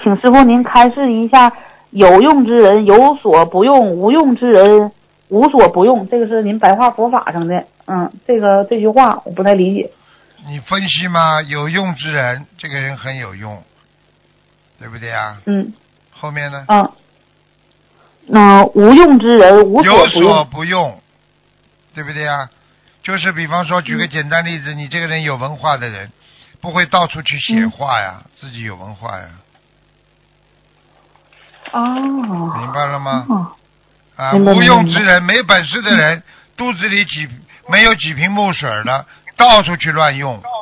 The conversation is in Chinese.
请师傅您开示一下，有用之人有所不用，无用之人无所不用，这个是您白话佛法上的。这句话我不太理解。 你分析嘛，有用之人，这个人很有用，对不对啊？后面呢？ 无用之人无所不用。 有所不用，对不对啊？就是比方说，举个简单例子，你这个人有文化的人，不会到处去写话呀，自己有文化呀。明白了吗？无用之人，没本事的人，肚子里没有几瓶木水的，到处去乱用，